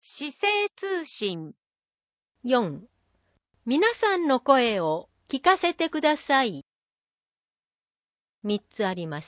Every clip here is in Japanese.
市政通信。 4. 皆さんの声を聞かせてください。3つあります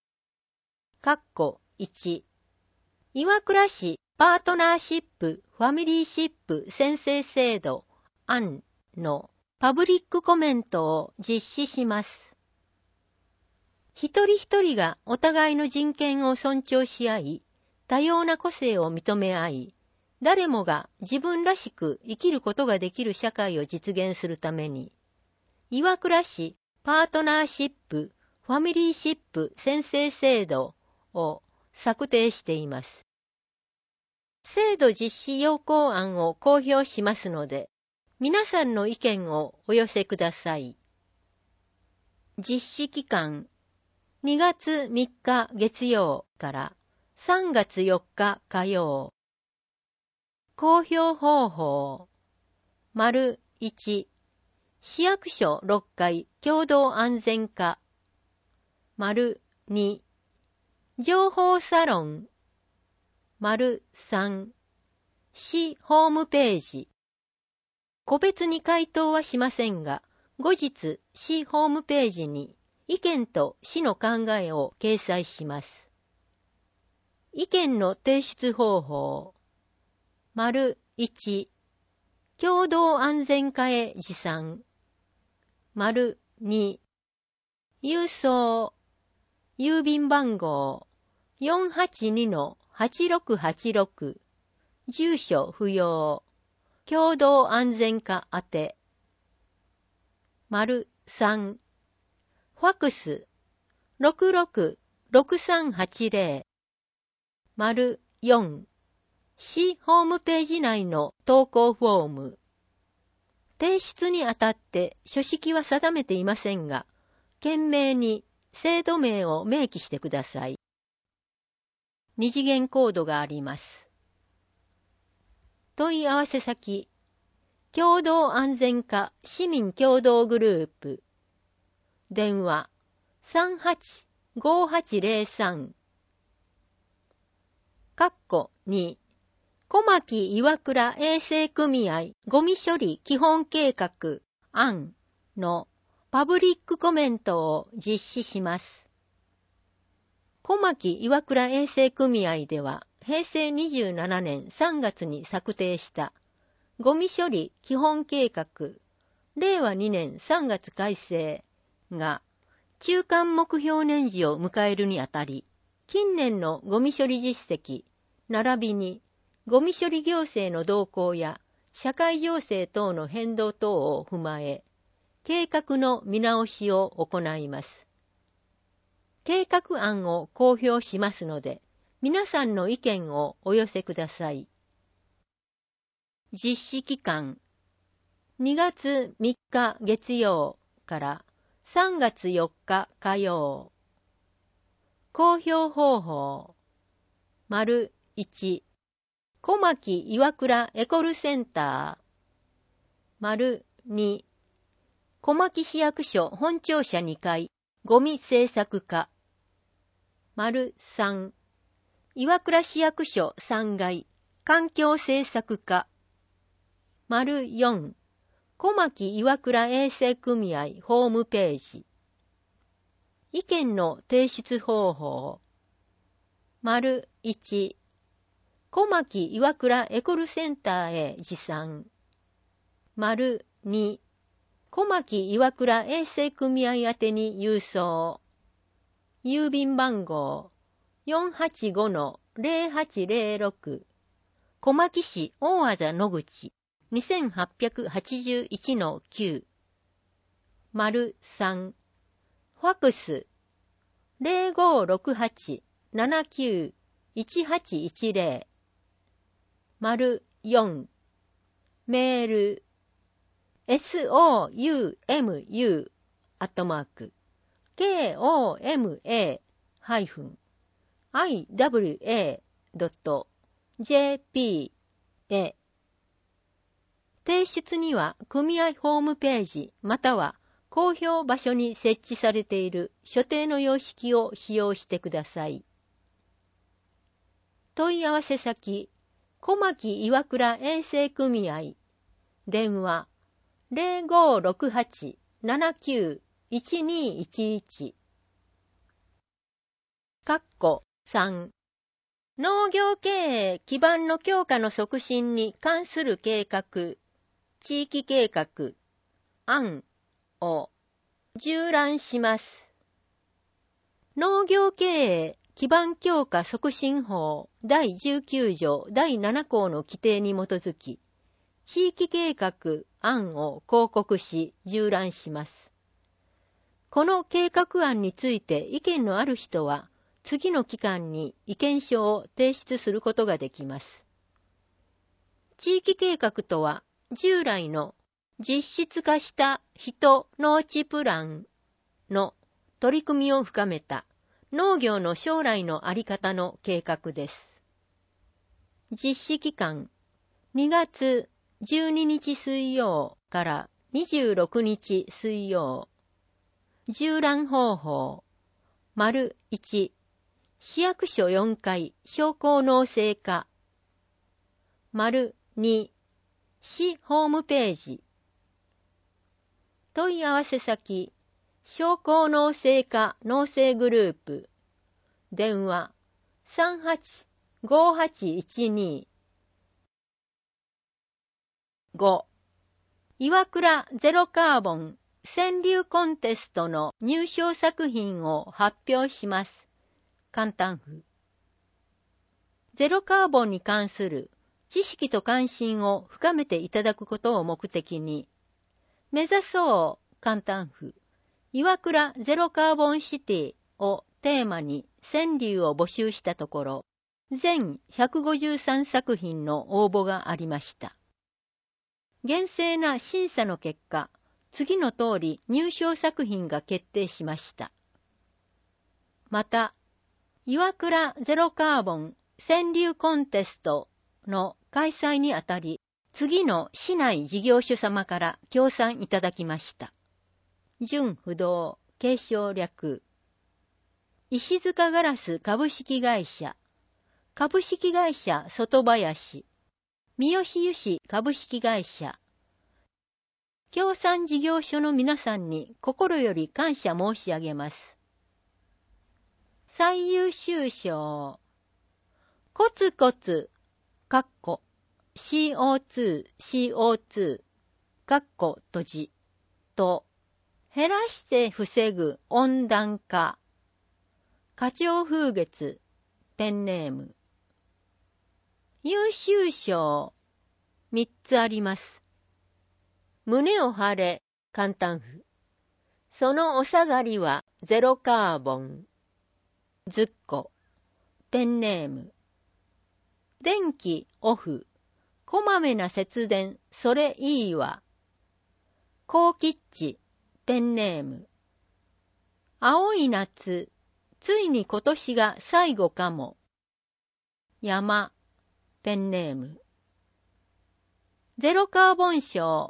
。1. 岩倉市パートナーシップファミリーシップ宣誓制度案のパブリックコメントを実施します。一人一人がお互いの人権を尊重し合い、多様な個性を認め合い、誰もが自分らしく生きることができる社会を実現するために、岩倉市パートナーシップファミリーシップ宣誓制度を策定しています。制度実施要項案を公表しますので、皆さんの意見をお寄せください。実施期間、2月3日月曜から3月4日火曜。公表方法。1、市役所6階共同安全課。2、情報サロン。3、市ホームページ。個別に回答はしませんが、後日市ホームページに意見と市の考えを掲載します。意見の提出方法。1、共同安全課へ持参。2、郵送。郵便番号 482-8686。住所不要。共同安全課宛て。3、ファクス 666380。4、市ホームページ内の投稿フォーム。提出にあたって書式は定めていませんが、懸命に制度名を明記してください。二次元コードがあります。問い合わせ先、共同安全課市民協同グループ。電話、385803。2、小牧岩倉衛生組合ゴミ処理基本計画案のパブリックコメントを実施します。小牧岩倉衛生組合では平成27年3月に策定したゴミ処理基本計画令和2年3月改正が中間目標年次を迎えるにあたり、近年のゴミ処理実績並びにゴミ処理行政の動向や社会情勢等の変動等を踏まえ、計画の見直しを行います。計画案を公表しますので、皆さんの意見をお寄せください。実施期間、2月3日月曜から3月4日火曜。公表方法。1、小牧岩倉エコルセンター。2、小牧市役所本庁舎2階ゴミ政策課。3、岩倉市役所3階環境政策課。4、小牧岩倉衛生組合ホームページ。意見の提出方法。1、小牧岩倉エコルセンターへ持参。2、小牧岩倉衛生組合宛てに郵送。郵便番号 485-0806 小牧市大字野口 2881-9。3、ファクス 0568-79-1810。4、メール souma-iwa.jp へ。提出には組合ホームページまたは公表場所に設置されている所定の様式を使用してください。問い合わせ先、 小牧岩倉衛生組合電話 0568-79-1211 3農業経営基盤の強化の促進に関する計画、地域計画、案を縦覧します。農業経営基盤強化促進法第19条第7項の規定に基づき、地域計画案を公告し縦覧します。この計画案について意見のある人は、次の期間に意見書を提出することができます。地域計画とは、従来の実質化した人農地プランの取り組みを深めた農業の将来のあり方の計画です。実施期間、2月12日水曜から26日水曜。縦覧方法、丸1、市役所4階商工農政課。丸2、市ホームページ。問い合わせ先、商工農政課農政グループ。電話、385812。5、岩倉ゼロカーボン川柳コンテストの入賞作品を発表します。簡単譜。ゼロカーボンに関する知識と関心を深めていただくことを目的に、目指そう簡単譜、岩倉ゼロカーボンシティをテーマに川柳を募集したところ、全153作品の応募がありました。厳正な審査の結果、次の通り入賞作品が決定しました。また、岩倉ゼロカーボン川柳コンテストの開催にあたり、次の市内事業所様から協賛いただきました。純不動継承略。石塚ガラス株式会社、株式会社外林、三好油脂株式会社。協賛事業所の皆さんに心より感謝申し上げます。最優秀賞。コツコツ、CO2、閉じ、と、減らして防ぐ温暖化。花鳥風月、ペンネーム。優秀賞、3つあります。胸を張れ、簡単譜。そのお下がりはゼロカーボン。ずっこ、ペンネーム。電気オフ、こまめな節電、それいいわ。高吉地、ペンネーム。青い夏、ついに今年が最後かも。山、ペンネーム。ゼロカーボン賞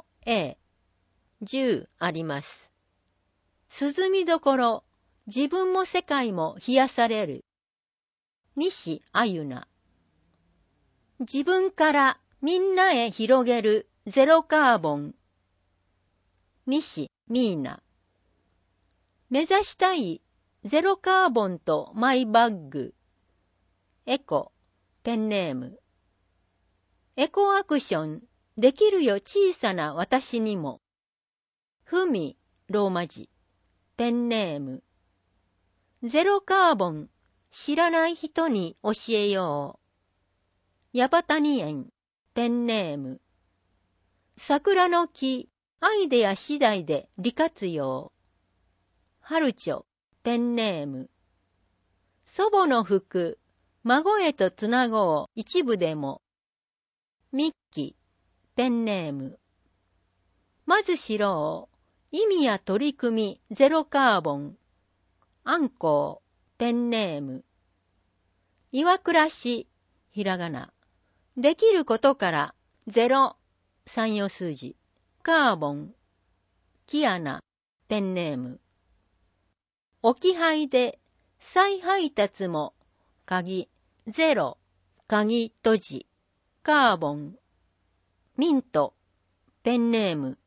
A、10あります。涼みどころ、自分も世界も冷やされる。西あゆな。自分からみんなへ広げるゼロカーボン。西ミーナ。目指したいゼロカーボンとマイバッグ。エコ、ペンネーム。エコアクション、できるよ小さな私にも。ふみ、ローマ字。ペンネーム。ゼロカーボン、知らない人に教えよう。ヤバタニ園、ペンネーム。桜の木、アイデア次第で利活用。ハルチョ、ペンネーム。祖母の服、孫へとつなごう一部でも。ミッキ、ペンネーム。まず知ろう。意味や取り組みゼロカーボン。アンコウ、ペンネーム。岩倉市、ひらがな。できることからゼロ、三用数字。カーボン。キアナ、ペンネーム。置き配で再配達も鍵ゼロ、鍵閉じ。 カーボン、ミント、ペンネーム。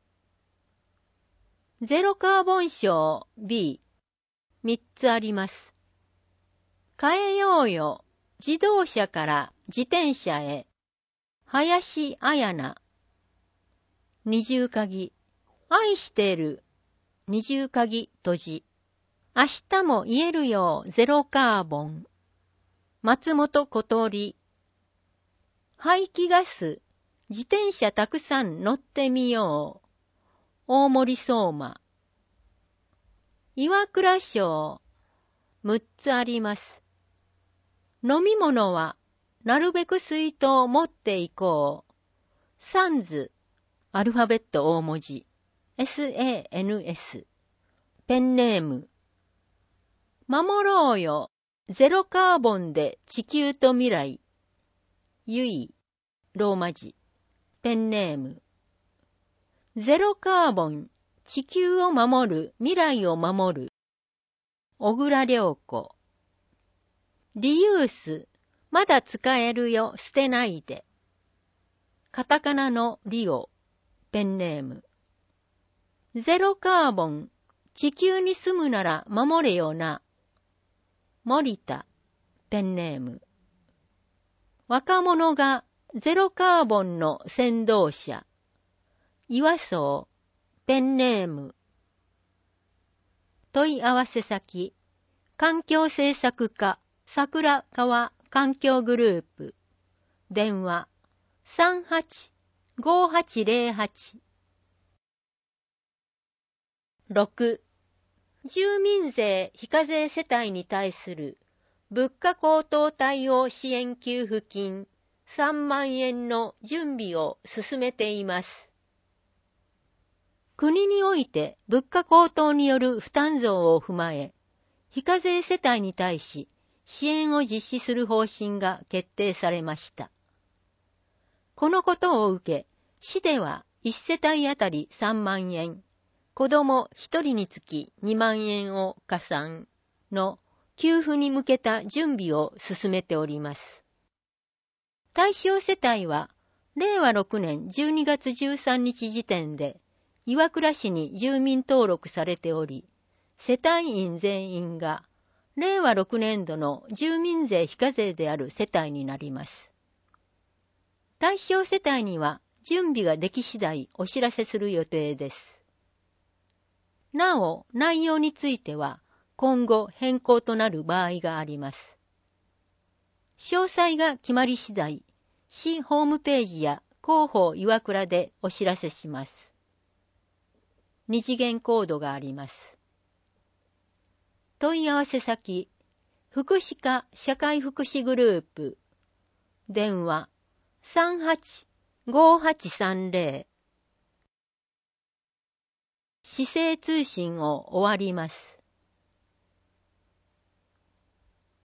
ゼロカーボン賞 B、3つあります。変えようよ、自動車から自転車へ。林彩菜。二重鍵、愛してる。二重鍵閉じ。明日も言えるよ、ゼロカーボン。松本小鳥。排気ガス、自転車たくさん乗ってみよう。大森相馬。岩倉賞、6つあります。飲み物は、なるべく水筒を持っていこう。サンズ、アルファベット大文字。SANS。ペンネーム。守ろうよ、ゼロカーボンで地球と未来。ゆい、ローマ字。ペンネーム。ゼロカーボン、地球を守る、未来を守る。小倉良子。リユース、まだ使えるよ、捨てないで。カタカナのリオ、ペンネーム。ゼロカーボン、地球に住むなら守れよな。森田、ペンネーム。若者がゼロカーボンの先導者。岩荘、ペンネーム。問い合わせ先、環境政策課、桜川環境グループ。電話、38-5808。6. 住民税非課税世帯に対する物価高騰対応支援給付金3万円の準備を進めています。国において物価高騰による負担増を踏まえ、非課税世帯に対し支援を実施する方針が決定されました。このことを受け、市では1世帯あたり3万円、子供1人につき2万円を加算の給付に向けた準備を進めております。対象世帯は、令和6年12月13日時点で、岩倉市に住民登録されており、世帯員全員が、令和6年度の住民税非課税である世帯になります。対象世帯には、準備ができ次第お知らせする予定です。なお、内容については、今後変更となる場合があります。詳細が決まり次第、市ホームページや広報岩倉でお知らせします。二次元コードがあります。問い合わせ先、福祉課社会福祉グループ。電話、38-5830。市政通信を終わります。